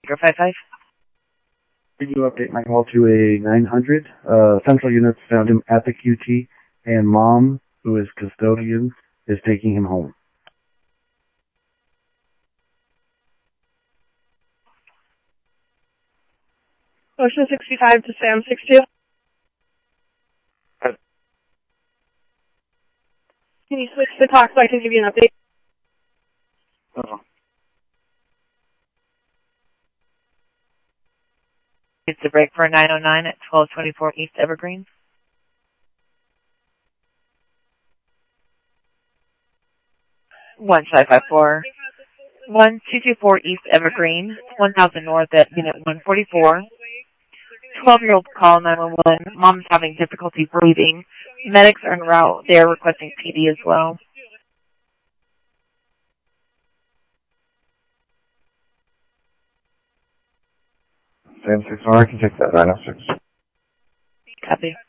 055. Could you update my call to a 900? Central units found him at the QT, and Mom, who is custodian, is taking him home. Ocean 65 to Sam 62. Can you switch the talk so I can give you an update? It's a break for 909 at 1224 East Evergreen. 1554. 1224 East Evergreen, 1000 North at unit 144. 12-year-old call 911. Mom's having difficulty breathing. Medics are en route. They are requesting PD as well. Sam 6 I can take that 906. Copy.